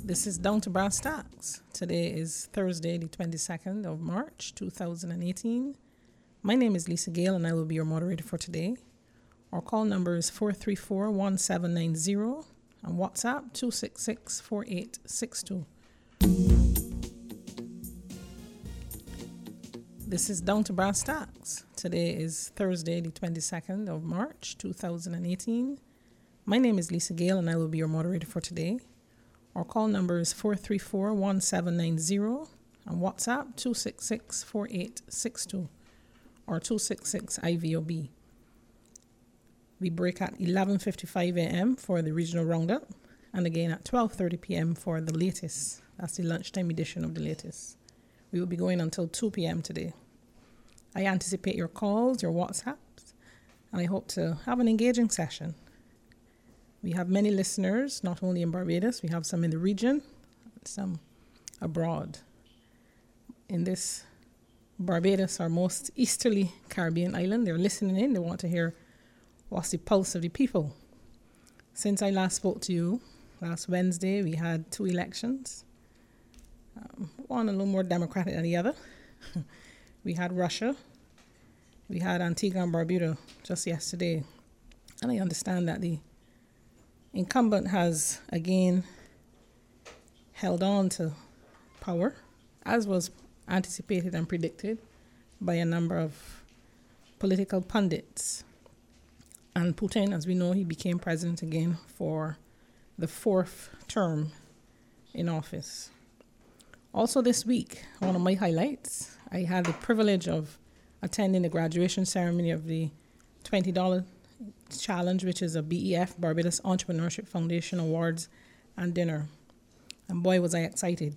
This is Down to Brass Tacks. Today is Thursday, the 22nd of March, 2018. My name is Lisa Gale, and I will be your moderator for today. Our call number is 434-1790 and WhatsApp 266-4862. This is Down to Brass Tacks. Today is Thursday, the 22nd of March, 2018. My name is Lisa Gale, and I will be your moderator for today. Our call number is 434-1790 and WhatsApp 266-4862 or 266-IVOB. We break at 11:55 a.m. for the regional roundup and again at 12:30 p.m. for the latest. That's the lunchtime edition of the latest. We will be going until 2 p.m. today. I anticipate your calls, your WhatsApps, and I hope to have an engaging session. We have many listeners, not only in Barbados, we have some in the region, some abroad. In this Barbados, our most easterly Caribbean island, they're listening in, they want to hear what's the pulse of the people. Since I last spoke to you, last Wednesday, we had 2 elections. One a little more democratic than the other. We had Russia. We had Antigua and Barbuda just yesterday. And I understand that the incumbent has again held on to power, as was anticipated and predicted by a number of political pundits. And Putin, as we know, he became president again for the 4th term in office. Also this week, one of my highlights, I had the privilege of attending the graduation ceremony of the $20 challenge, which is a BEF, Barbados Entrepreneurship Foundation Awards and dinner. And boy, was I excited.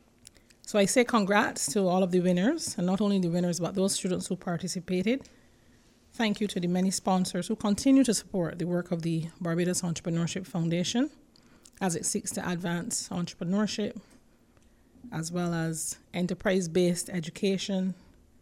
So I say congrats to all of the winners, and not only the winners, but those students who participated. Thank you to the many sponsors who continue to support the work of the Barbados Entrepreneurship Foundation as it seeks to advance entrepreneurship, as well as enterprise-based education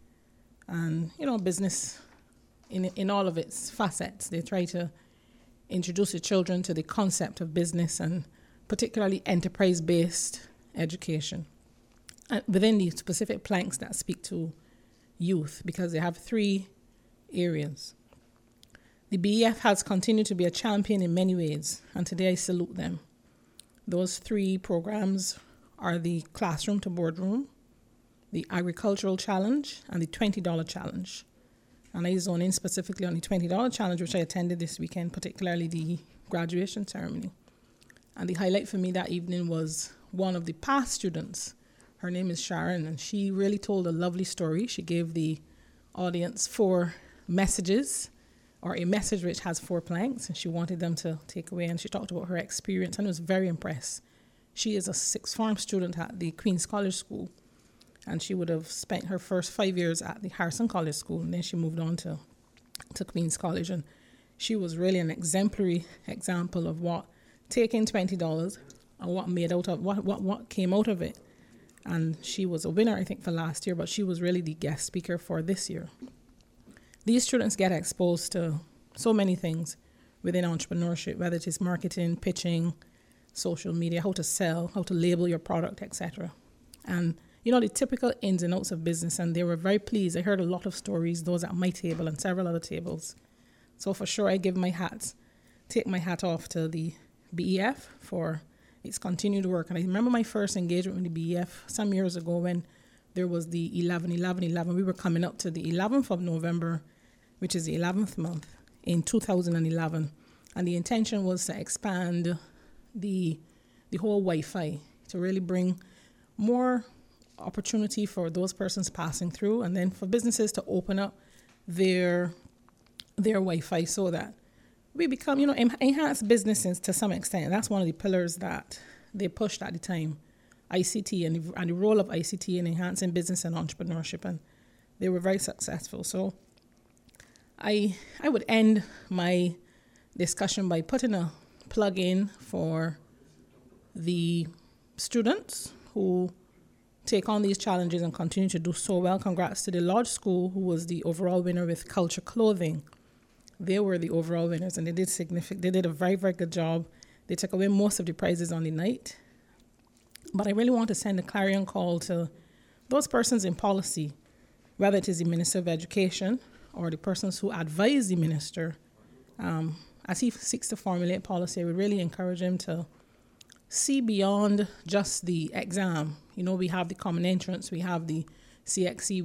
and, business in all of its facets. They try to introduce the children to the concept of business and particularly enterprise-based education within the specific planks that speak to youth, because they have 3 areas. The BEF has continued to be a champion in many ways, and today I salute them. Those 3 programs are the Classroom to Boardroom, the Agricultural Challenge, and the $20 Challenge. And I zone in specifically on the $20 challenge, which I attended this weekend, particularly the graduation ceremony. And the highlight for me that evening was one of the past students. Her name is Sharon, and she really told a lovely story. She gave the audience 4 messages, or a message which has 4 planks, and she wanted them to take away. And she talked about her experience, and I was very impressed. She is a 6th form student at the Queen's College School, and she would have spent her first 5 years at the Harrison College School, and then she moved on to Queen's College. And she was really an exemplary example of what taking $20 and what came out of it. And she was a winner, I think, for last year, but she was really the guest speaker for this year. These students get exposed to so many things within entrepreneurship, whether it is marketing, pitching, social media, how to sell, how to label your product, etc. And the typical ins and outs of business, and they were very pleased. I heard a lot of stories, those at my table and several other tables. So for sure, I take my hat off to the BEF for its continued work. And I remember my first engagement with the BEF some years ago when there was the 11-11-11. We were coming up to the 11th of November, which is the 11th month, in 2011. And the intention was to expand the whole Wi-Fi to really bring more opportunity for those persons passing through, and then for businesses to open up their Wi-Fi so that we become, enhance businesses to some extent. That's one of the pillars that they pushed at the time, ICT and the role of ICT in enhancing business and entrepreneurship, and they were very successful. So I would end my discussion by putting a plug in for the students who take on these challenges and continue to do so well. Congrats to the Lodge School, who was the overall winner with Culture Clothing. They were the overall winners, and they did a very, very good job. They took away most of the prizes on the night. But I really want to send a clarion call to those persons in policy, whether it is the Minister of Education or the persons who advise the minister. As he seeks to formulate policy, I would really encourage him to see beyond just the exam. You know, we have the common entrance, we have the CXC,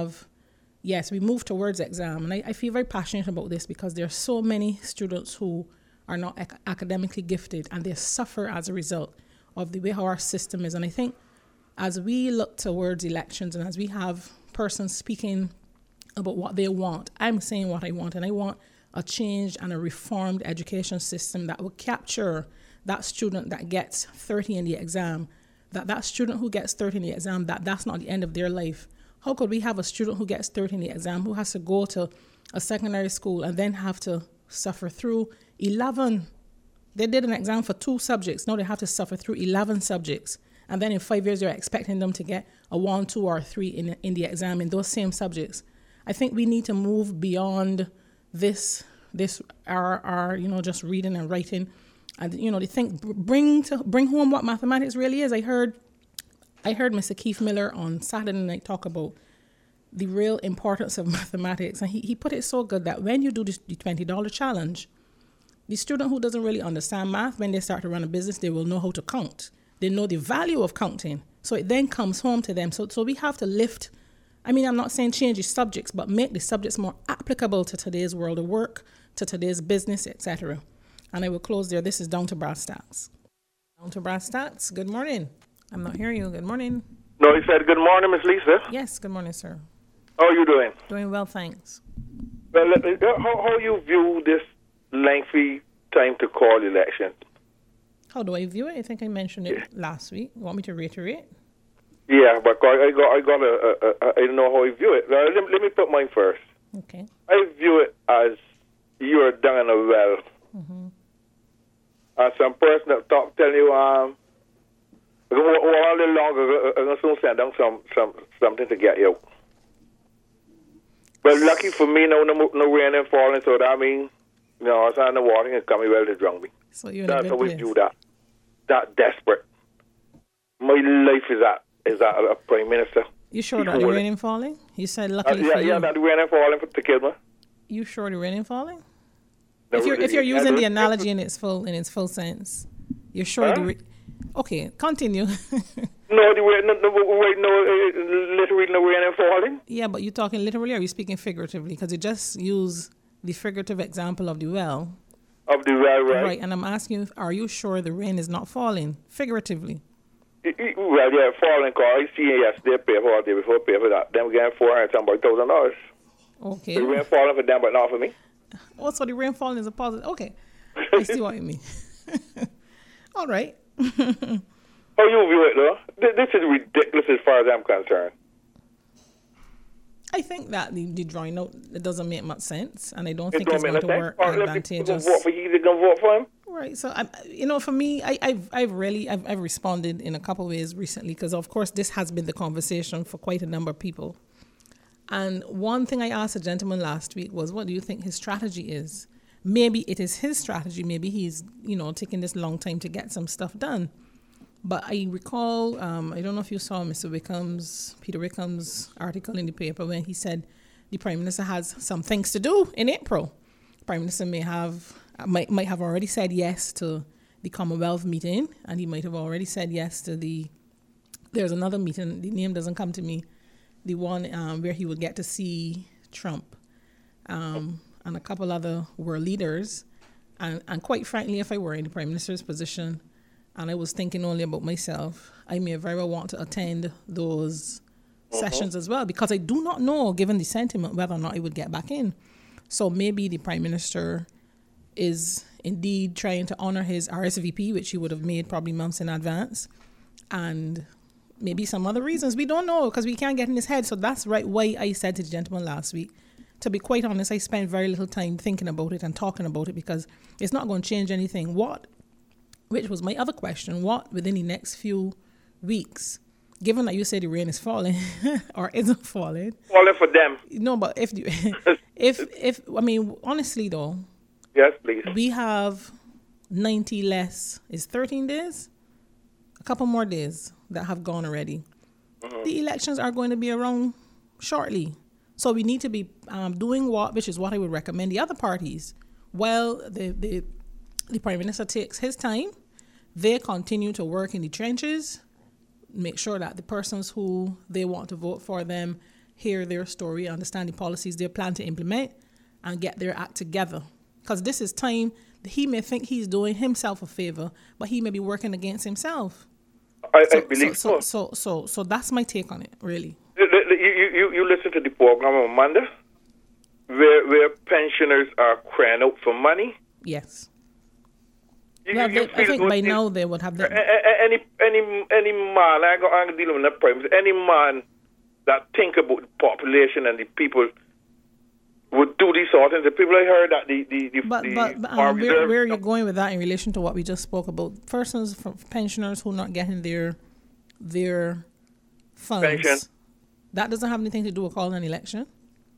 we move towards exam. And I feel very passionate about this because there are so many students who are not academically gifted and they suffer as a result of the way how our system is. And I think as we look towards elections and as we have persons speaking about what they want, I'm saying what I want, and I want a changed and a reformed education system that will capture that student that gets 30 in the exam, that student who gets 30 in the exam, that's not the end of their life. How could we have a student who gets 30 in the exam who has to go to a secondary school and then have to suffer through 11? They did an exam for 2 subjects. Now they have to suffer through 11 subjects. And then in 5 years, you're expecting them to get a 1, 2, or 3 in the exam in those same subjects. I think we need to move beyond this just reading and writing. And, they think, bring home what mathematics really is. I heard Mr. Keith Miller on Saturday night talk about the real importance of mathematics. And he put it so good that when you do the $20 challenge, the student who doesn't really understand math, when they start to run a business, they will know how to count. They know the value of counting. So it then comes home to them. So we have to lift, I'm not saying change the subjects, but make the subjects more applicable to today's world of work, to today's business, etc. And I will close there. This is Down to Brass Tacks. Down to Brass Tacks. Good morning. I'm not hearing you. Good morning. No, he said, good morning, Miss Lisa. Yes, good morning, sir. How are you doing? Doing well, thanks. Well, how you view this lengthy time to call election? How do I view it? I think I mentioned it last week. You want me to reiterate? Yeah, but I don't know how you view it. Let me put mine first. Okay. I view it as you're down in a well. Mm-hmm. And some person up top telling you, all the longer, I'm going to send down something to get you. But lucky for me, no rain and falling, so that means, it's on the water and coming well to drown me. So you're in a good place. That's always do that desperate. My life is that a prime minister. You sure that the rain and falling? You said luckily for you. Yeah, that the rain and falling to kill me. You sure the rain and falling? No, if you're using the analogy in its full sense, you're sure okay, continue. Literally no rain and falling. Yeah, but you talking literally or are you speaking figuratively? Because you just use the figurative example of the well. Of the well, right? Right, and I'm asking you, are you sure the rain is not falling figuratively? Well, yeah, falling because I see yesterday pay for all day before pay for that. Them getting $400,000. Okay. The rain falling for them, but not for me. Also, the rain falling is a positive. Okay, I see what you mean. All right. How you view it, though? This is ridiculous as far as I'm concerned. I think that the drawing out, it doesn't make much sense, and I don't think it's going to work advantageous. Vote for you, they gonna vote for him. Right. So, for me, I've responded in a couple of ways recently because, of course, this has been the conversation for quite a number of people. And one thing I asked a gentleman last week was, what do you think his strategy is? Maybe it is his strategy. Maybe he's, taking this long time to get some stuff done. But I recall, I don't know if you saw Peter Wickham's article in the paper when he said the Prime Minister has some things to do in April. Prime Minister might have already said yes to the Commonwealth meeting, and he might have already said yes to there's another meeting, the name doesn't come to me, the one where he would get to see Trump and a couple other world leaders. And quite frankly, if I were in the Prime Minister's position and I was thinking only about myself, I may very well want to attend those sessions as well, because I do not know, given the sentiment, whether or not I would get back in. So maybe the Prime Minister is indeed trying to honor his RSVP, which he would have made probably months in advance, and maybe some other reasons. We don't know because we can't get in his head. So that's right why I said to the gentleman last week, to be quite honest, I spent very little time thinking about it and talking about it because it's not going to change anything. Which was my other question, what within the next few weeks, given that you say the rain is falling or isn't falling. Falling for them. No, but if honestly though. Yes, please. We have 90 less, is 13 days? couple more days that have gone already. The elections are going to be around shortly. So we need to be doing which is what I would recommend the other parties. While the Prime Minister takes his time, they continue to work in the trenches, make sure that the persons who they want to vote for them hear their story, understand the policies they plan to implement, and get their act together. Because this is time he may think he's doing himself a favor, but he may be working against himself. I believe so. So that's my take on it, really. You listen to the program on Monday, where pensioners are crying out for money. Yes. I think by now they would have that. Any man, I'm dealing with that problem. Any man that think about the population and the people would do these sort of things. The people I heard that where are you going with that in relation to what we just spoke about? Persons, pensioners who are not getting their funds. Pension. That doesn't have anything to do with calling an election?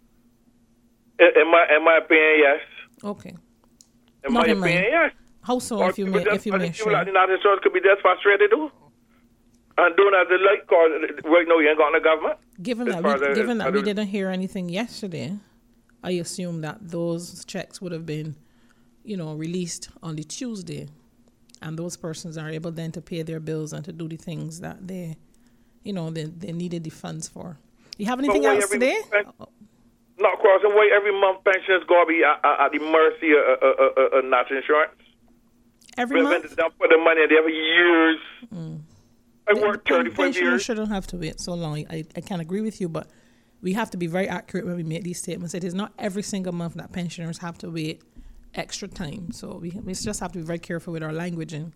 In my opinion, yes. Okay. In my opinion, yes. How so, if you may share? The United States could be just frustrated too. And doing as they like, because right now you ain't got no government. Given that we didn't hear anything yesterday, I assume that those checks would have been, released on the Tuesday. And those persons are able then to pay their bills and to do the things that they needed the funds for. You have anything else today? Not crossing way. Every month pensioners going to be at the mercy of national insurance. Every month? They don't put the money there for years. I worked 35 years. Pensioners shouldn't have to wait so long. I can't agree with you, but we have to be very accurate when we make these statements. It is not every single month that pensioners have to wait extra time. So we just have to be very careful with our languaging.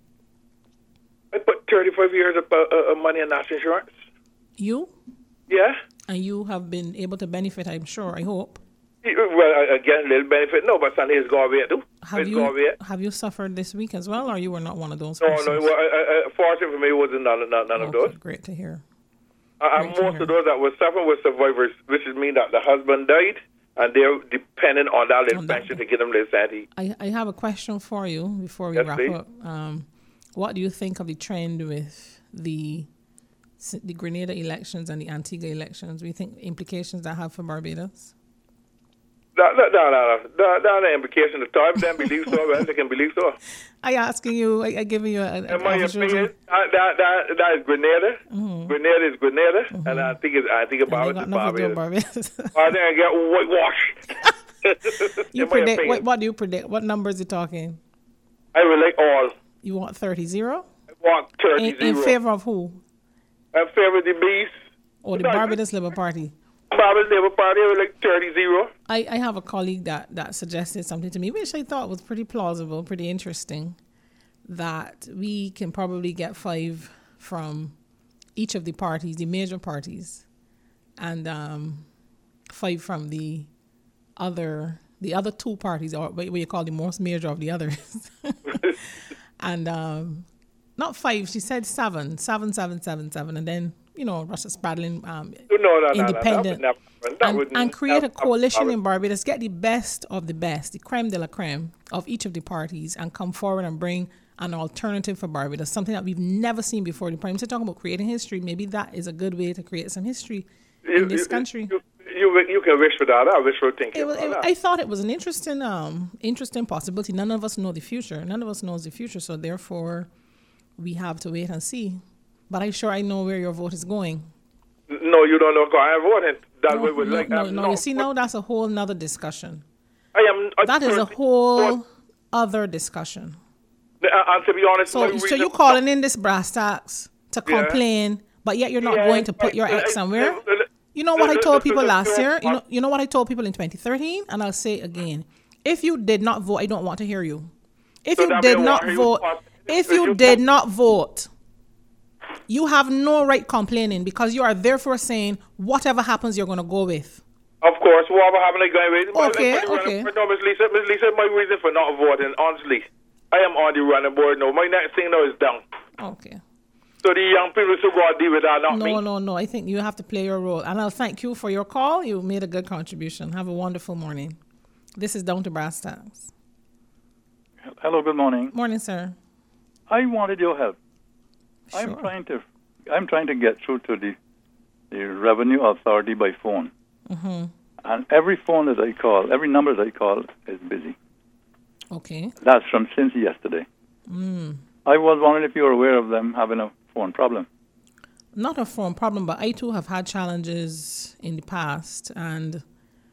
I put 35 years of money in national insurance. You? Yeah. And you have been able to benefit, I'm sure, I hope. Well, again, a little benefit. No, but Sunday is going away too. Have you suffered this week as well, or you were not one of those No, persons? no. Fortunately for me, it wasn't none of those. Great to hear. Most of those that were suffering were survivors, which is mean that the husband died, and they're dependent on that little pension to get them their sanity. I have a question for you before we wrap up. What do you think of the trend with the Grenada elections and the Antigua elections? Do you think implications that have for Barbados? No, the implication of time. They believe so. Well, they can believe so. I asking you. I giving you an in my opinion, that is Grenada. Mm-hmm. Grenada is Grenada, and I think Barbados. I think I get whitewashed. You predict. What do you predict? What numbers are you talking? I would like all. You want 30-0? I want 30-0. In favor of who? In favor of the Bees. Or the Barbados Labour Party? Barbados Labour Party, I would like 30-0. I have a colleague that suggested something to me, which I thought was pretty plausible, pretty interesting, that we can probably get 5 from each of the parties, the major parties, and 5 from the other 2 parties, or what you call the most major of the others. And not 5, she said 7, and then, Russia spraddling independent. And create a coalition in Barbados, get the best of the best, the creme de la creme of each of the parties, and come forward and bring an alternative for Barbados, something that we've never seen before. The Prime Minister talking about creating history. Maybe that is a good way to create some history in this country. You can wish for that. I wish for thinking I thought it was an interesting possibility. None of us know the future. None of us knows the future, so therefore we have to wait and see. But I'm sure I know where your vote is going. No, you don't know because I am voting. No. You see, now that's a whole nother discussion. That is a whole other discussion. And to be honest, so you're calling in this brass tacks to complain, but yet you're not going to put your egg somewhere. You know what I told people last year? You know what I told people in 2013? And I'll say it again. If you did not vote, I don't want to hear you. If you did not vote, you have no right complaining because you are therefore saying whatever happens, you're going to go with. Of course, whatever happens, I'm going with. Okay. No, Ms. Lisa, my reason for not voting, honestly, I am on the running board now. My next thing now is down. Okay. So the young people should go and deal with that, not me. No. I think you have to play your role. And I'll thank you for your call. You made a good contribution. Have a wonderful morning. This is Down to Brass Tacks. Hello, good morning. Morning, sir. I wanted your help. Sure. I'm trying to get through to the Revenue Authority by phone. Mm-hmm. And every phone that I call, every number that I call is busy. Okay. That's from since yesterday. I was wondering if you were aware of them having a phone problem. Not a phone problem, but I too have had challenges in the past, and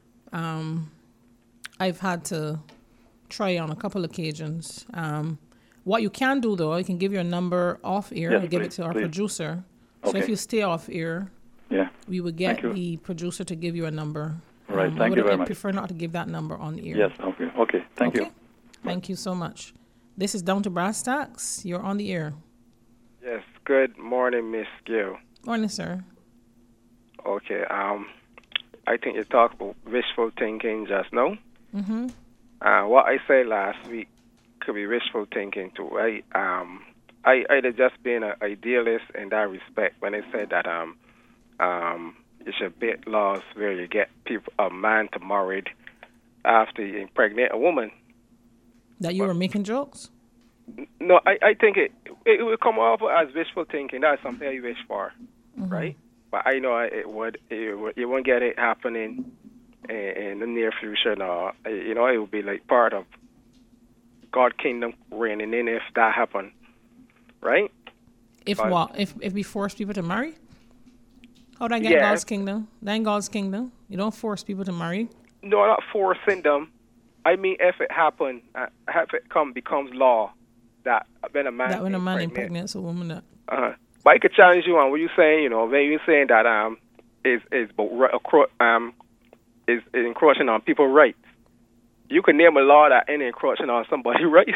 I've had to try on a couple occasions. What you can do, though, I can give your number off air and give it to our producer. Okay. So if you stay off air, we would get the producer to give you a number. Right, thank you very much. I prefer not to give that number on the air. Yes, okay. Thank you. Thank you so much. This is Down to Brass Tacks. You're on the air. Yes, good morning, Miss Gill. Morning, sir. Okay, I think you talked about wishful thinking just now. Mm-hmm. What I said last week could be wishful thinking too, right? I'd have just been an idealist in that respect when I said that you should build laws where you get a man to marry after you impregnate a woman. That you were making jokes? No, I think it will come off as wishful thinking. That's something I wish for, right? But I know you won't get it happening in the near future. No, it will be like part of God's kingdom reigning in if that happened, right? If we force people to marry? How do I get God's kingdom? That ain't God's kingdom. You don't force people to marry. No, not forcing them. I mean, if it happens, if it becomes law that when a man impregnates a woman, that. But I could challenge you on what you're saying. When you're saying that is encroaching on people's rights. You can name a law that ain't encroaching on somebody's rights.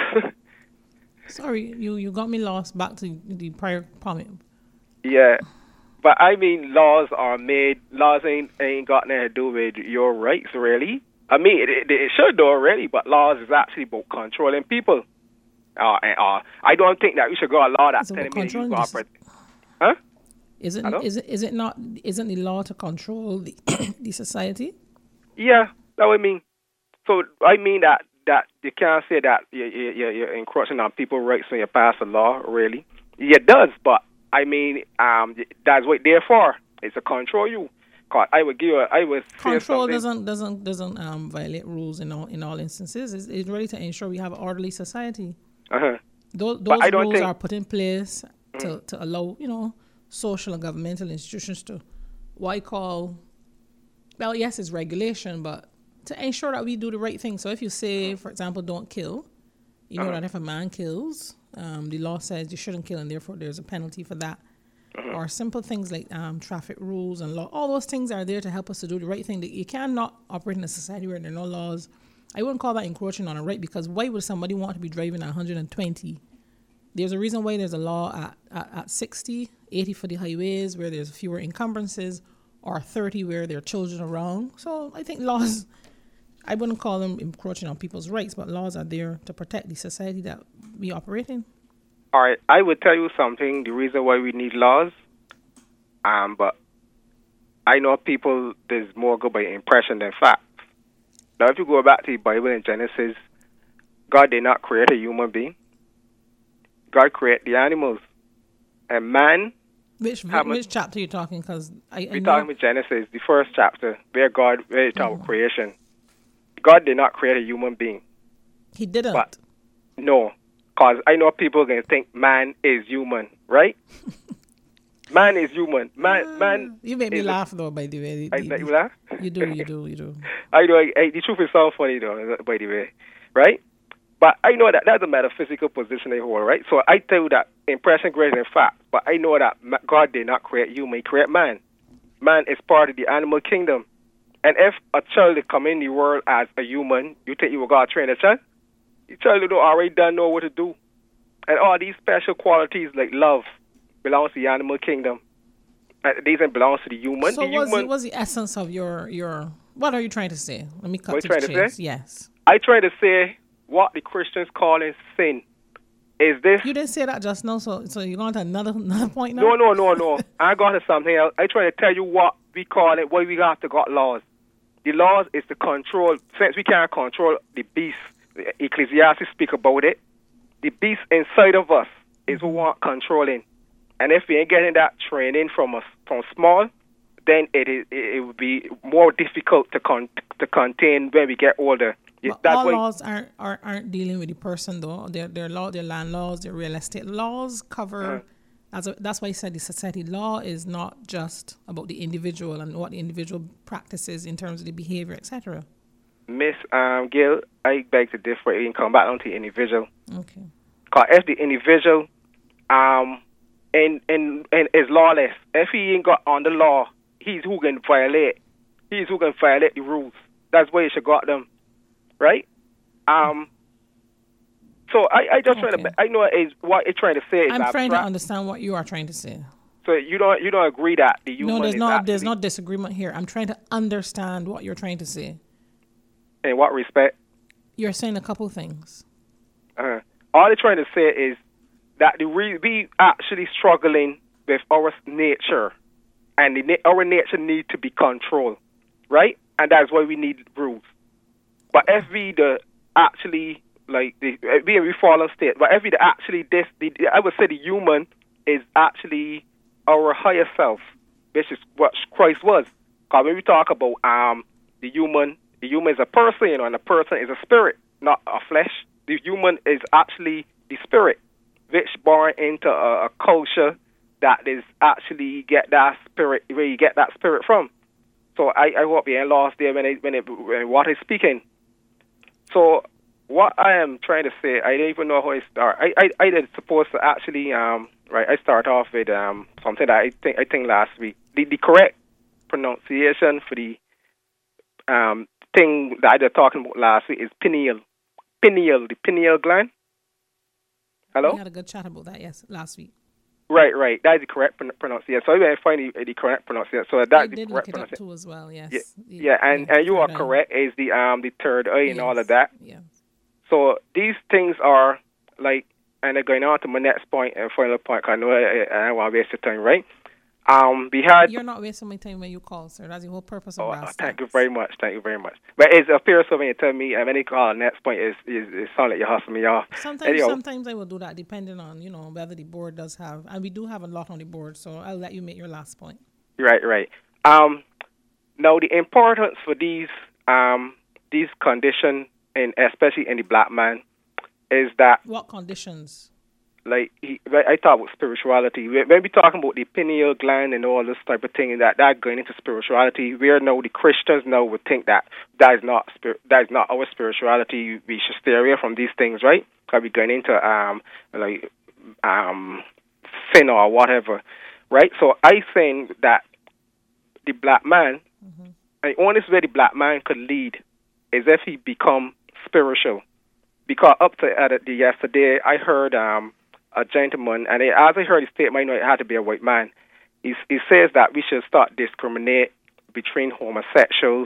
Sorry, you got me lost. Back to the prior comment. Yeah. But I mean, laws are made. Laws ain't got nothing to do with your rights, really. I mean, it should do already, but laws is actually about controlling people. I don't think that we should go a law that's telling me you go operate. Huh? Isn't the law to control the society? Yeah, that would mean. So I mean that you can't say that you're encroaching on people's rights when you pass a law, really. Yeah, it does, but I mean, that's what they're for. It's to control you. Cause I would control doesn't violate rules in all instances. It's really to ensure we have an orderly society. Those rules are put in place to allow social and governmental institutions to what I call, well, yes, it's regulation, but to ensure that we do the right thing. So if you say, for example, don't kill, you know that if a man kills, the law says you shouldn't kill, and therefore there's a penalty for that. Or simple things like traffic rules and law. All those things are there to help us to do the right thing. You cannot operate in a society where there are no laws. I wouldn't call that encroaching on a right, because why would somebody want to be driving at 120? There's a reason why there's a law at 60, 80 for the highways where there's fewer encumbrances, or 30 where there are children around. So I think laws, I wouldn't call them encroaching on people's rights, but laws are there to protect the society that we operate in. All right, I would tell you something, the reason why we need laws, but I know people, there's more go by impression than fact. Now, if you go back to the Bible in Genesis, God did not create a human being. God created the animals. And man... Which chapter are you talking? Because we're talking about Genesis, the first chapter, where it talks about creation. God did not create a human being. He didn't? But, no. Because I know people going to think man is human, right? Man is human. Man. You make me laugh, though, by the way. You laugh? You do. I know. The truth is so funny, though, by the way, right? But I know that that's a metaphysical position they hold, right? So I tell you that impression greater than fact. But I know that God did not create human; He created man. Man is part of the animal kingdom. And if a child is come in the world as a human, you think you will go train a child? The child don't already done know what to do. And all these special qualities like love belongs to the animal kingdom. These belongs to the human. So what's the essence of your what are you trying to say? Let me cut to the chase. Yes. I try to say what the Christians call sin. Is this... You didn't say that just now, so you're going to another point now? No. I got to something else. I try to tell you what we call it, why we have to got laws. The laws is to control, since we can't control the beast, Ecclesiastes speak about it, the beast inside of us is what we want controlling. And if we ain't getting that training from small, then it would be more difficult to contain when we get older. But all laws aren't dealing with the person though. Their land laws, their real estate laws cover. That's why I said the society law is not just about the individual and what the individual practices in terms of the behavior, etc. Miss Gill, I beg to differ. You can come back onto the individual. Okay. Because if the individual and is lawless, if he ain't got on the law, he's who can violate. He's who can violate the rules. That's why you should got them, right? So I just trying to. I know is what you're trying to say. I'm trying to understand what you are trying to say. So you don't agree that the human there's no disagreement here. I'm trying to understand what you're trying to say. In what respect? You're saying a couple things. All they're trying to say is that we actually struggling with our nature, and our nature need to be controlled, right? And that's why we need rules. But if we actually we fall on state, but if we actually I would say the human is actually our higher self, which is what Christ was. Because when we talk about the human is a person, and a person is a spirit, not a flesh. The human is actually the spirit, which born into a culture that is actually get that spirit, where you get that spirit from. So I hope you ain't lost there when what is speaking. So what I am trying to say, I don't even know how I start. I did supposed to actually right. I start off with something that I think last week. The correct pronunciation for the thing that I was talking about last week is pineal. The pineal gland. Hello? We had a good chat about that, yes, last week. Right. That is the correct pronunciation. So I find the correct pronunciation. So that's the correct pronunciation. I did look it up too as well, yes. And you are correct. Is the third eye and all of that. Yes. So these things are like, and they're going on to my next point and final point. Cause I know I don't want to waste your time, right? You're not wasting my time when you call, sir. That's the whole purpose of that. Thank you very much. But it appears to me you tell me when you call the next point is sound like you hustle me off. Sometimes I will do that depending on whether the board does have, and we do have a lot on the board. So I'll let you make your last point. Right. Now the importance for these conditions, and especially in the black man, is that what conditions? Like I talk about spirituality. When we talking about the pineal gland and all this type of thing, that going into spirituality, we know the Christians now would think that is not our spirituality. We should stay away from these things, right? Because we're going into sin or whatever, right? So I think that the black man, the only way the black man could lead is if he become spiritual. Because up to yesterday, I heard a gentleman, and as I heard his statement, I know it had to be a white man. He says that we should start discriminate between the homosexuals,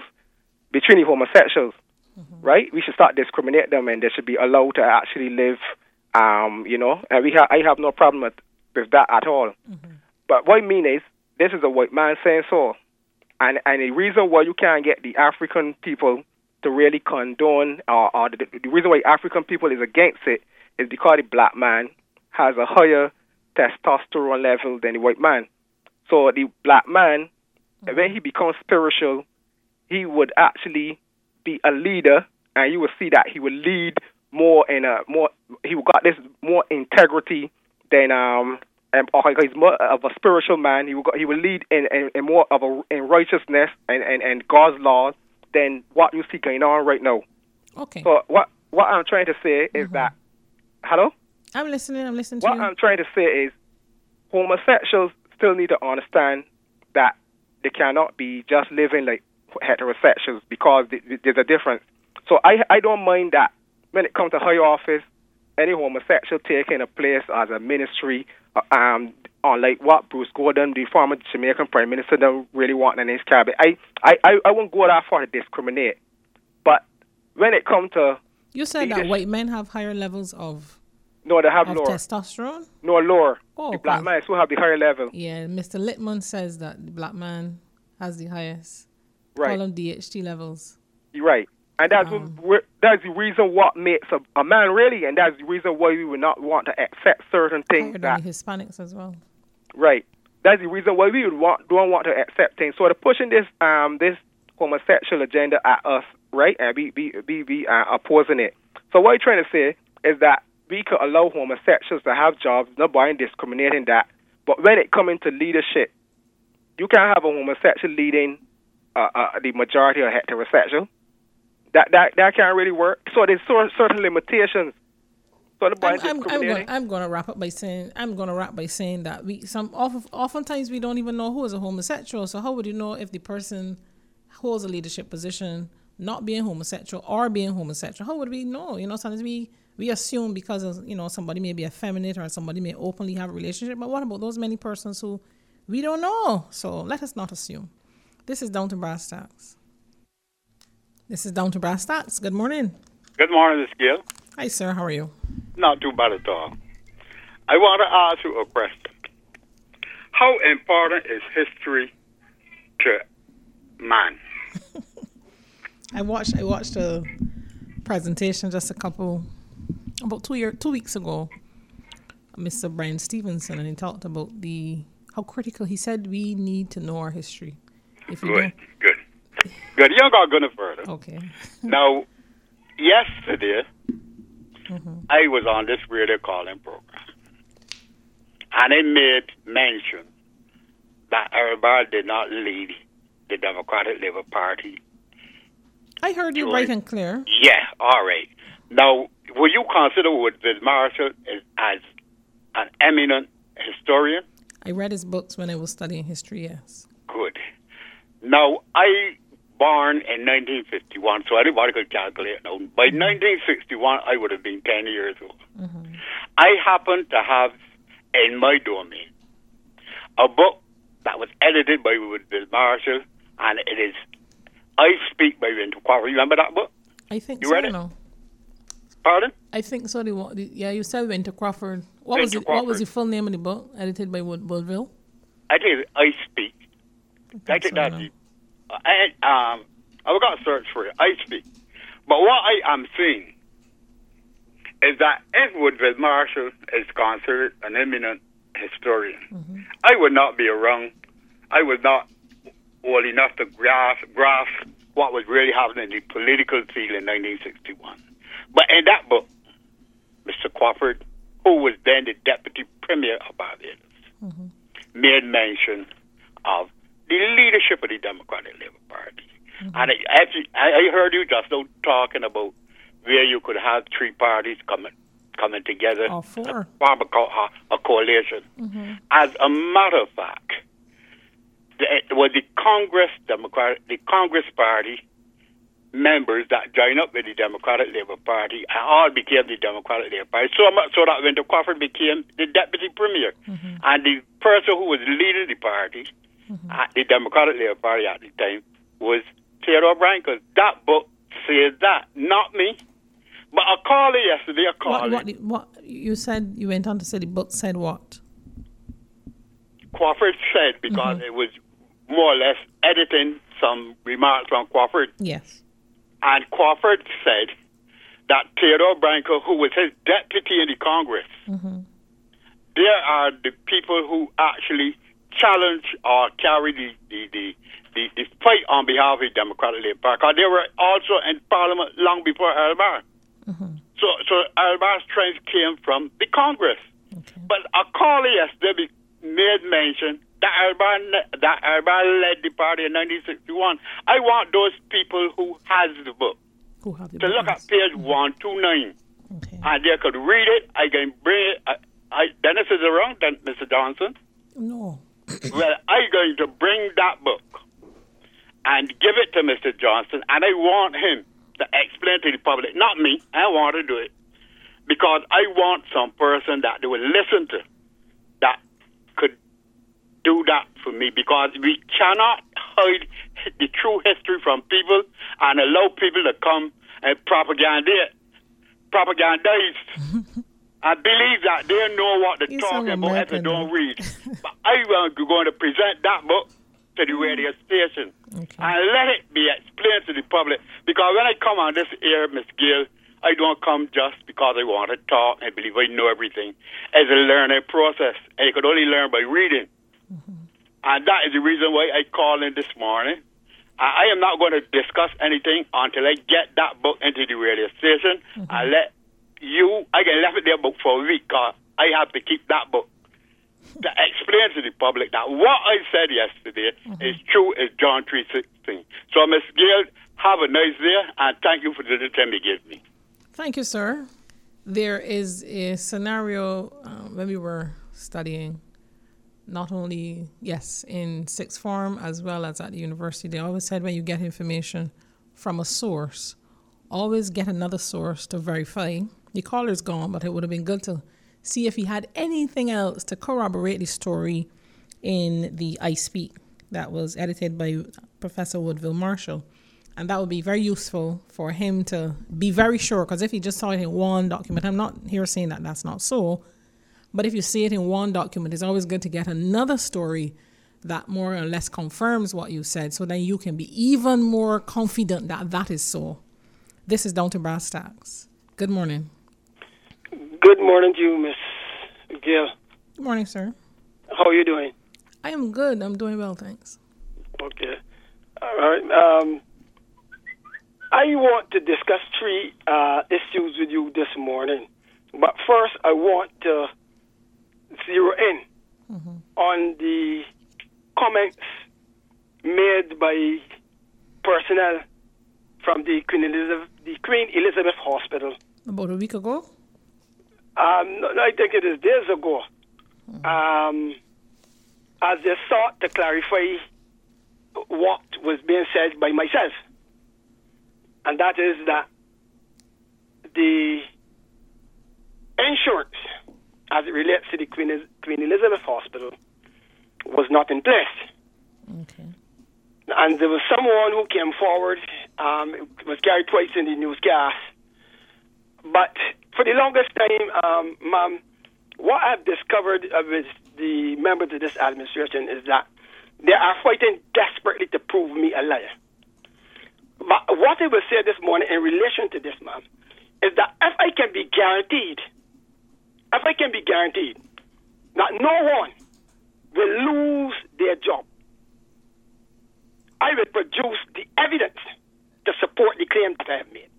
right? We should start discriminate them, and they should be allowed to actually live, and I have no problem with that at all. But what I mean is, this is a white man saying so, and the reason why you can't get the African people to really condone, or the reason why African people is against it is because the black man has a higher testosterone level than the white man. So the black man, when he becomes spiritual, he would actually be a leader, and you will see that he will lead he will got this more integrity than he's more of a spiritual man. He will lead in more of in righteousness and God's laws than what you see going on right now. Okay. So what I'm trying to say is that, hello? I'm listening to you. What I'm trying to say is homosexuals still need to understand that they cannot be just living like heterosexuals, because there's a difference. So I don't mind that when it comes to high office, any homosexual taking a place as a ministry, on like what Bruce Gordon, the former Jamaican Prime Minister, don't really want in his cabinet. I won't go that far to discriminate. But when it comes to... You said that white men have higher levels of... No, they have lower. Testosterone? No, lower. Oh, the black man still have the higher level. Yeah, Mr. Littman says that the black man has the highest. Right. Call them DHT levels. You're right. And that's the reason what makes a man really, and that's the reason why we would not want to accept certain things. Higher than the Hispanics as well. right? That's the reason why we don't want to accept things. So they're pushing this this homosexual agenda at us, right? And we opposing it. So what I'm trying to say is that we could allow homosexuals to have jobs, nobody discriminating that. But when it comes into leadership, you can't have a homosexual leading the majority of heterosexual. That can't really work. So there's certain limitations. So I'm going to wrap by saying that oftentimes we don't even know who is a homosexual. So how would you know if the person holds a leadership position not being homosexual or being homosexual? How would we know? Sometimes we assume because of, somebody may be effeminate or somebody may openly have a relationship. But what about those many persons who we don't know? So let us not assume. This is Down to Brass Tacks. Good morning. Good morning, Ms. Gill. Hi, sir. How are you? Not too bad at all. I want to ask you a question. How important is history to man? I watched a presentation just about 2 weeks ago, Mr. Brian Stevenson, and he talked about how critical. He said we need to know our history. Good. You don't got to go no further. Okay. Now, yesterday, I was on this radio calling program, and it made mention that everybody did not lead the Democratic Labour Party. I heard you bright and clear. Yeah, all right. Now, would you consider Woodville Marshall as an eminent historian? I read his books when I was studying history, yes. Good. Now, I born in 1951, so anybody could calculate now. By 1961, I would have been 10 years old. I happen to have in my domain a book that was edited by Woodville Marshall, and it is I Speak by Winter Crawford. Remember that book? I think you so. Read it? No. Pardon? I think so. You said Winter Crawford. What was the full name of the book edited by Woodville? I think it's I Speak. I think that's it. I've got to search for it. I Speak. But what I am saying is that if Woodville Marshall is considered an eminent historian, I would not be around. I was not old enough to grasp what was really happening in the political field in 1961. But in that book, Mr. Crawford, who was then the deputy premier of Barbados, made mention of the leadership of the Democratic Labour Party. And I heard you just now talking about where you could have three parties coming together, or four, a coalition. As a matter of fact, it was the Congress Party members that joined up with the Democratic Labour Party and all became the Democratic Labour Party. So much so that when the Crawford became the deputy premier, and the person who was leading the party, the Democratic Labour Party at the time, was Theodore Branco. That book says that, not me. But I called it yesterday. What you said? You went on to say the book said what? Crawford said, because it was more or less editing some remarks from Crawford. Yes. And Crawford said that Theodore Branco, who was his deputy in the Congress, there are the people who actually challenge or carry the fight on behalf of the Democratic Labour Party. Because they were also in Parliament long before Earl Barr. So Earl Barr's strength came from the Congress. Okay. But a caller yesterday made mention that Earl Barr led the party in 1961. I want those people who has the book to look at page 129. Okay. And they could read it. I can bring it. Dennis is around, Mr. Johnson? No. Well, I'm going to bring that book and give it to Mr. Johnson, and I want him to explain to the public, not me. I want to do it because I want some person that they will listen to that could do that for me, because we cannot hide the true history from people and allow people to come and propagandize and believe that they know what they're talking about if they don't read. But I'm going to present that book to the radio station and let it be explained to the public. Because when I come on this air, Ms. Gill, I don't come just because I want to talk and believe I know everything. It's a learning process, and you could only learn by reading. And that is the reason why I called in this morning. I am not going to discuss anything until I get that book into the radio station. I can left it there book for a week because I have to keep that book to explain to the public that what I said yesterday is true as John 3:16. So, Ms. Gail, have a nice day, and thank you for the time you gave me. Thank you, sir. There is a scenario when we were studying, not only, in sixth form as well as at the university. They always said when you get information from a source, always get another source to verify. The caller's gone, but it would have been good to see if he had anything else to corroborate the story in the I Speak that was edited by Professor Woodville Marshall. And that would be very useful for him to be very sure, because if he just saw it in one document, I'm not here saying that that's not so, but if you see it in one document, it's always good to get another story that more or less confirms what you said, so then you can be even more confident that that is so. This is Down to Brass Tacks. Good morning. Good morning to you, Miss Gail. Good morning, sir. How are you doing? I am good. I'm doing well, thanks. Okay. All right. I want to discuss three issues with you this morning. But first, I want to zero in on the comments made by personnel from the Queen Elizabeth Hospital. About a week ago? I think it is days ago. As they sought to clarify what was being said by myself. And that is that the insurance, as it relates to the Queen Elizabeth Hospital, was not in place. Okay. And there was someone who came forward, it was carried twice in the newscast. But for the longest time, ma'am, what I've discovered with the members of this administration is that they are fighting desperately to prove me a liar. But what I will say this morning in relation to this, ma'am, is that if I can be guaranteed that no one will lose their job, I will produce the evidence to support the claim that I have made.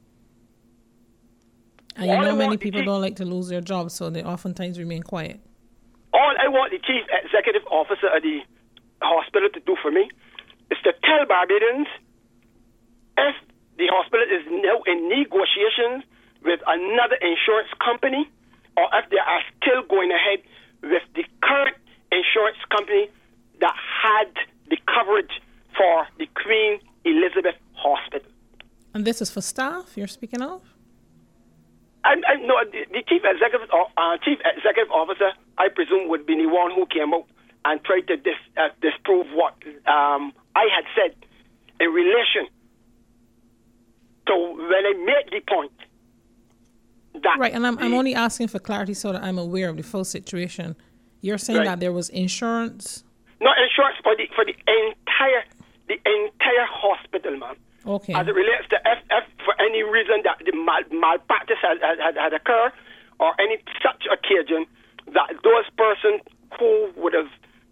And you know many people don't like to lose their jobs, so they oftentimes remain quiet. All I want the chief executive officer of the hospital to do for me is to tell Barbadians if the hospital is now in negotiations with another insurance company, or if they are still going ahead with the current insurance company that had the coverage for the Queen Elizabeth Hospital. And this is for staff you're speaking of? No, the chief executive officer, I presume, would be the one who came out and tried to disprove what I had said in relation to when I made the point that... Right, and I'm only asking for clarity so that I'm aware of the full situation. You're saying that there was insurance? No, insurance for the entire hospital, ma'am. Okay. As it relates to if for any reason that the malpractice had occurred, or any such occasion, that those persons who would have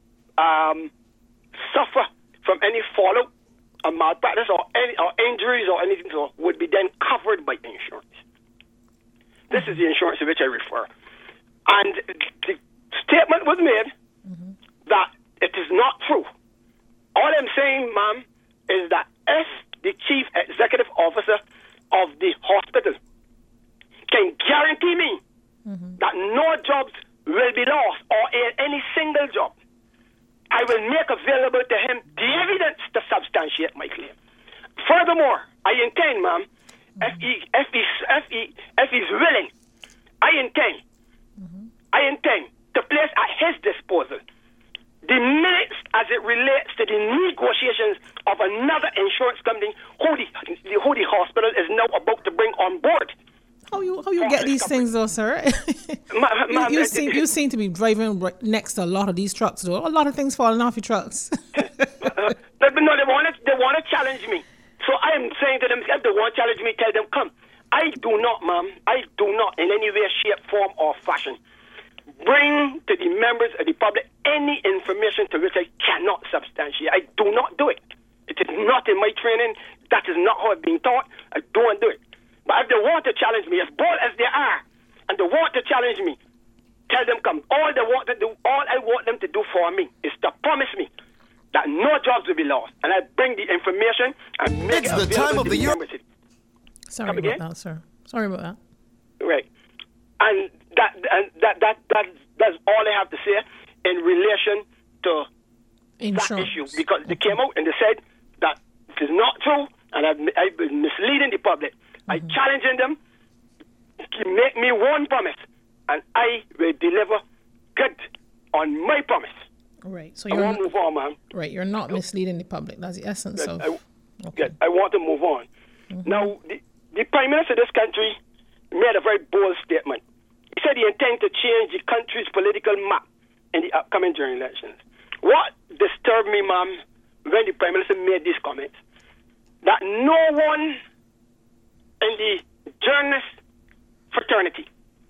suffered from any fallout of malpractice or injuries or anything so would be then covered by insurance. This is the insurance to which I refer. And the statement was made that it is not true. All I'm saying, ma'am, is that if the chief executive officer of the hospital can guarantee me that no jobs will be lost or any single job, I will make available to him the evidence to substantiate my claim. Furthermore, I intend, ma'am, if he's willing, I intend to place at his disposal the minutes as it relates to the negotiations of another insurance company who the hospital is now about to bring on board. How you get these things though, sir? You seem to be driving right next to a lot of these trucks though. A lot of things falling off your trucks. But no, they want to challenge me. So I am saying to them, if they want to challenge me, tell them, come. I do not, ma'am, I do not in any way, shape, form, or fashion bring to the members of the public any information to which I cannot substantiate. I do not do it. It is not in my training. That is not how I've been taught. I don't do it. But if they want to challenge me, as bold as they are, and they want to challenge me, tell them come. All I want them to do for me is to promise me that no jobs will be lost, and I bring the information and make it's it the available time of to the year. members. Sorry about that, sir. Sorry about that. Right. And that's all I have to say in relation to Insurance. that issue, because they came out and they said that it is not true, and I've been misleading the public. I challenging them to make me one promise, and I will deliver good on my promise. Right. So I want to move on, man. Right. You're not misleading the public. That's the essence of. I want to move on. Now, the Prime Minister of this country made a very bold statement. He said he intends to change the country's political map in the upcoming general elections. What disturbed me, ma'am, when the Prime Minister made these comments, that no one in the journalist fraternity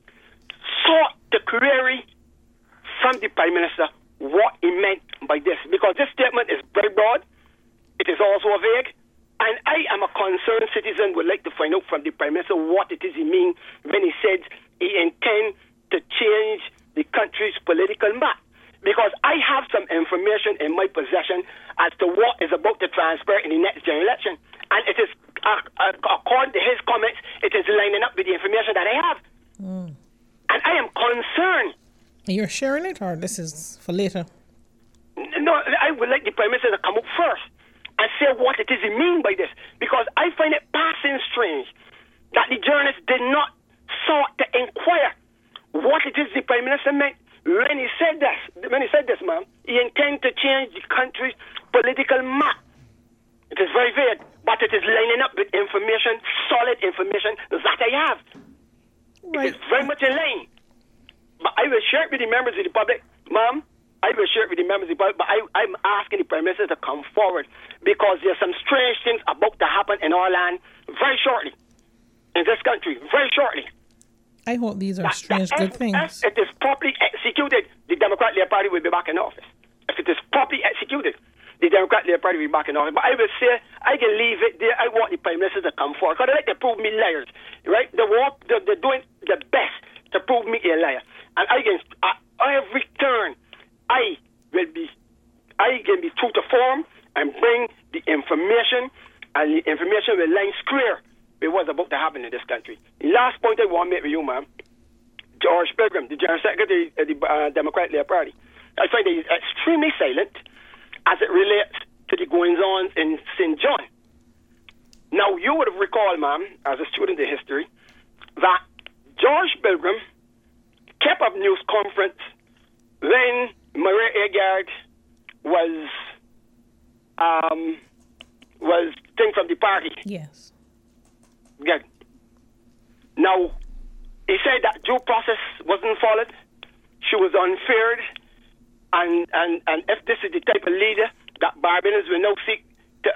sought to query from the Prime Minister what he meant by this, because this statement is very broad. It is also vague. And I am a concerned citizen, would like to find out from the Prime Minister what it is he means when he said he intends to change the country's political map. Because I have some information in my possession as to what is about to transpire in the next general election. And it is, according to his comments, it is lining up with the information that I have. And I am concerned. You're sharing it, or this is for later? No, I would like the Prime Minister to come up first and say what it is he mean by this, because I find it passing strange that the journalists did not sought to inquire what it is the Prime Minister meant when he said this. When he said this, ma'am, he intends to change the country's political map. It is very vague, but it is lining up with information, solid information that I have. Right. It is very much in line. But I will share it with the members of the public, ma'am. I will share it with the members of the public, but I'm asking the Prime Minister to come forward, because there's some strange things about to happen in our land very shortly, in this country, very shortly. I hope these are strange good things. If it is properly executed, the Democratic Labour Party will be back in office. If it is properly executed, the Democratic Labour Party will be back in office. But I will say, I can leave it there. I want the Prime Minister to come forward, because they like to prove me liars, right? They're doing the best to prove me a liar. And I can, every turn, I can be true to form and bring the information, and the information will line square with what's about to happen in this country. The last point I want to make with you, ma'am, George Pilgrim, the General Secretary of the Democratic Labour Party, I find that he's extremely silent as it relates to the goings-on in St. John. Now, you would have recalled, ma'am, as a student of history, that George Pilgrim kept up news conference when Maria Agard was thing from the party. Yes. Good. Now, he said that due process wasn't followed. She was unfair, and if this is the type of leader that Barbadians will now seek to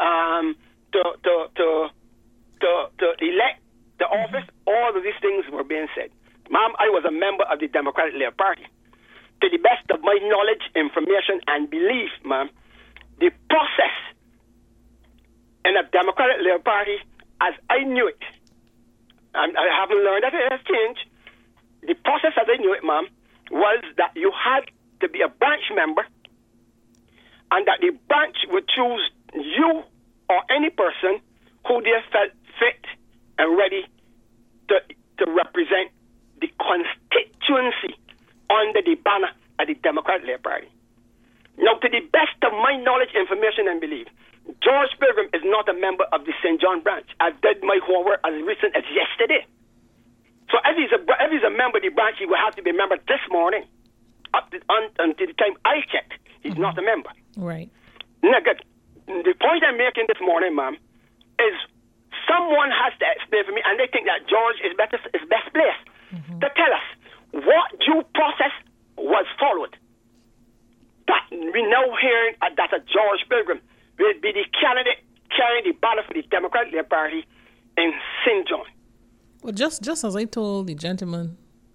elect the office, all of these things were being said. Ma'am, I was a member of the Democratic Labour Party. To the best of my knowledge, information, and belief, ma'am, the process in the Democratic Labour Party, as I knew it, and I haven't learned that it has changed, the process as I knew it, ma'am, was that you had to be a branch member, and that the branch would choose you or any person who they felt fit and ready to represent the constituency under the banner of the Democratic Labour Party. Now, to the best of my knowledge, information, and belief, George Pilgrim is not a member of the St. John branch. I did my homework as recent as yesterday. So if he's a member of the branch, he will have to be a member this morning. Until the time I checked, he's not a member. Right. Now, good. The point I'm making this morning, ma'am, is someone has to explain for me, and they think that George is best placed to tell us what due process was followed. That we now hearing that a George Pilgrim will be the candidate carrying the ballot for the Democratic Labour Party in St. John. Well, just as I told the gentleman,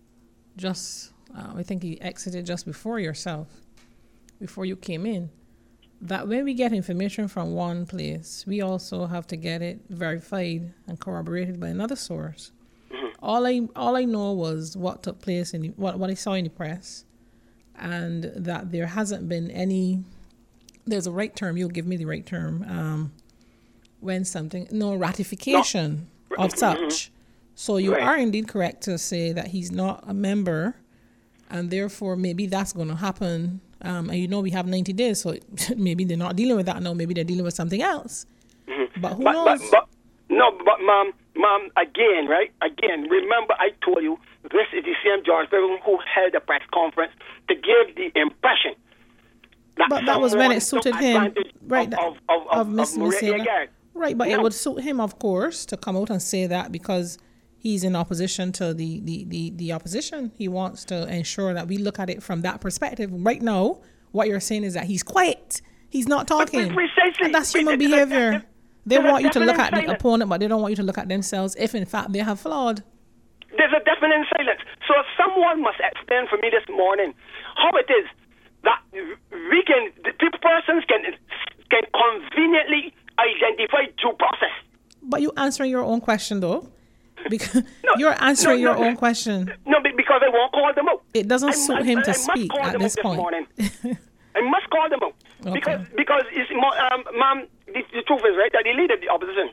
I think he exited just before you came in, that when we get information from one place, we also have to get it verified and corroborated by another source. Mm-hmm. All I know was what took place in what I saw in the press, and that there hasn't been any. There's a right term. You'll give me the right term. When no ratification of such. So you are indeed correct to say that he's not a member, and therefore maybe that's going to happen. And we have 90 days, so maybe they're not dealing with that now. Maybe they're dealing with something else. Mm-hmm. But who knows? But ma'am, again, right? Again, remember I told you this is the same George Pilgrim who held a press conference to give the impression that was when it suited him, right? Of Miss Maria. Right, but it would suit him, of course, to come out and say that because he's in opposition to the opposition. He wants to ensure that we look at it from that perspective. Right now, what you're saying is that he's quiet. He's not talking. Precisely. And that's human behavior. They want you to look at the opponent, but they don't want you to look at themselves if, in fact, they have flawed. There's a definite silence. So someone must explain for me this morning how it is that persons can conveniently identify due process. But you're answering your own question, though. Because you're answering your own question. No, because I won't call them out. It doesn't suit him to speak at this point. I must call them out. Okay. Because ma'am, the truth is, right, that the leader of the opposition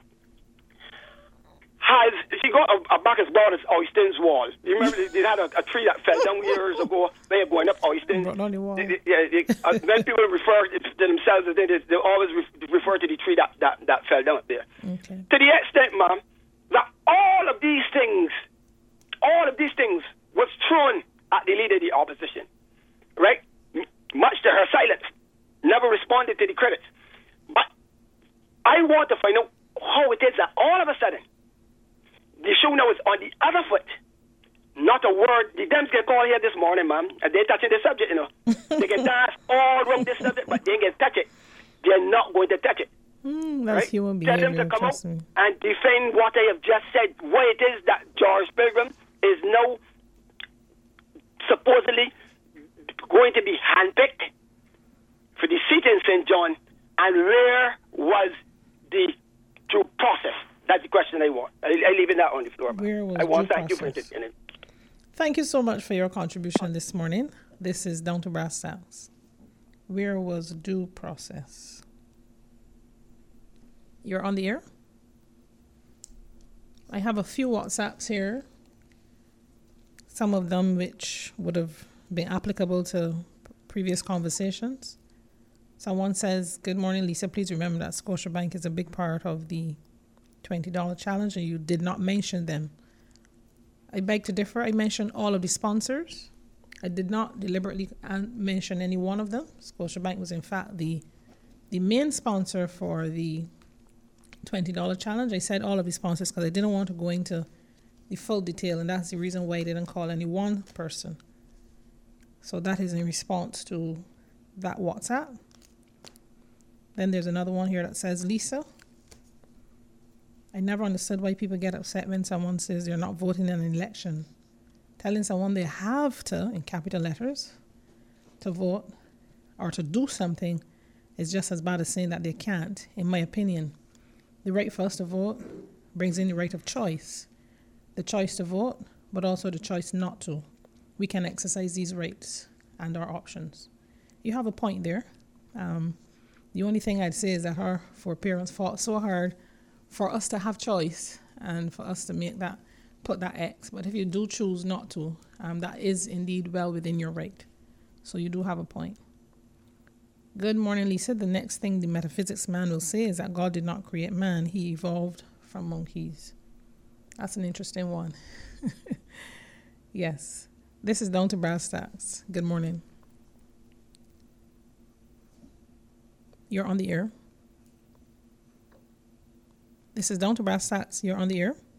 she got a back as broad as Oyston's wall. You remember they had a tree that fell down years ago. They were going up Oyston. On the wall. When people refer to themselves, they always refer to the tree that fell down up there. Okay. To the extent, ma'am, that all of these things was thrown at the leader of the opposition, right? Much to her silence, never responded to the critics. But I want to find out how it is that all of a sudden the show now is on the other foot. Not a word. The Dems get called here this morning, ma'am, and they're touching the subject, They can dance all around this subject, but they ain't touch it. They're not going to touch it. That's human behavior. Tell them to come out and defend what I have just said, why it is that George Pilgrim is now supposedly going to be handpicked for the seat in St. John, and where was the due process? That's the question I want. I leave it that on the floor. I want to thank you for it. Thank you so much for your contribution this morning. This is Down to Brass Tacks. Where was due process? You're on the air? I have a few WhatsApps here. Some of them which would have been applicable to previous conversations. Someone says, good morning, Lisa. Please remember that Scotiabank is a big part of the $20 challenge, and you did not mention them. I beg to differ. I mentioned all of the sponsors. I did not deliberately mention any one of them. Scotiabank was, in fact, the main sponsor for the $20 challenge. I said all of the sponsors because I didn't want to go into the full detail, and that's the reason why I didn't call any one person. So that is in response to that WhatsApp. Then there's another one here that says, Lisa, I never understood why people get upset when someone says they're not voting in an election. Telling someone they have to, in capital letters, to vote or to do something is just as bad as saying that they can't, in my opinion. The right for us to vote brings in the right of choice. The choice to vote, but also the choice not to. We can exercise these rights and our options. You have a point there. The only thing I'd say is that her four parents fought so hard for us to have choice and for us to put that X. But if you do choose not to, that is indeed well within your right. So you do have a point. Good morning, Lisa. The next thing the metaphysics man will say is that God did not create man. He evolved from monkeys. That's an interesting one. Yes. This is Down to Brass Tacks. Good morning. You're on the air. This is Down to Brass Tacks. You're on the air.